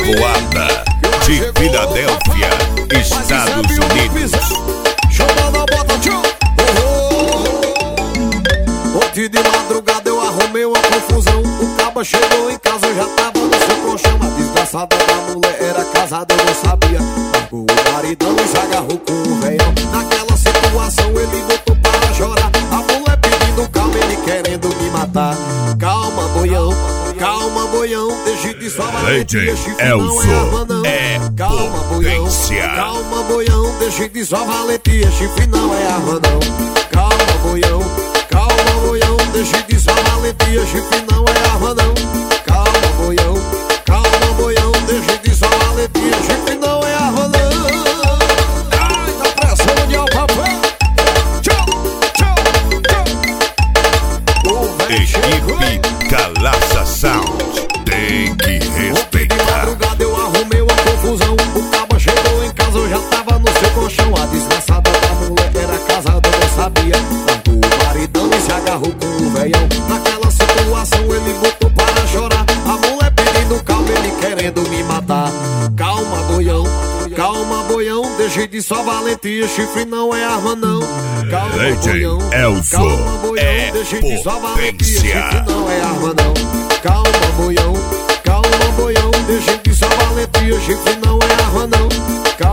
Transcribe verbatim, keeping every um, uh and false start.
Taboada, de Filadélfia, Estados Unidos. Ontem de madrugada eu arrumei uma confusão. O caba chegou em casa, eu já tava no seu colchão. A desgraçada da mulher era casada, eu não sabia. Largou o maridão e se agarrou com o velhão. Naquela situação ele botou para chorar. A mulher pedindo calma, ele querendo me matar. Calma, boião, calma, boião, deixe de sua valentia, chifre não é arma não. É calma, boião, potência. calma, boião, deixe de sua valentia, chifre não é arma não. Calma, boião, calma, boião, deixe de sua valentia, chifre não é arma não. Calma, boião, calma, boião, deixe de sua valentia, chifre não é arma não. Ai, tá pressão de alpapé. Tchau, tchau, tchau. Equipe Calaça Sound, tem que De respeitar. madrugada eu arrumei uma confusão. O caba chegou em casa, eu já tava no seu colchão. A desgraçada da mulher era casada, eu não sabia. Largou o maridão e se agarrou com o velhão. Naquela situação ele botou para chorar. A mulher pedindo calma, ele querendo me matar. Calma, boião, calma, boião, deixe de sua valentia, chifre não é arma não. Calma, D J boião, Elzo calma, boião, é deixe de sua valentia, potência. chifre não é arma não. Calma, boião, calma, boião, deixe de sua valentia, chifre não é arma não.